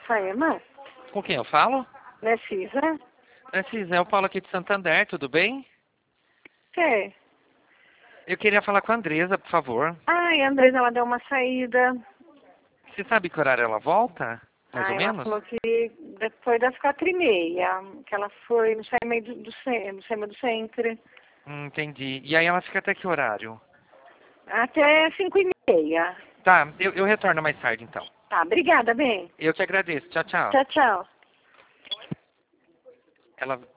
Saema? Com quem eu falo? Narcisa? Narcisa, é o Paulo aqui de Santander, tudo bem? Quem? Eu queria falar com a Andresa, por favor. Ai, a Andresa, ela deu uma saída. Você sabe que horário ela volta? Mais ou Ela menos? falou que depois das 4h30, que ela foi no Saema do centro. Entendi. E aí ela fica até que horário? Até 5h30. Tá, eu retorno mais tarde então. Tá, obrigada, bem. Eu que agradeço. Tchau, tchau. Tchau, tchau. Ela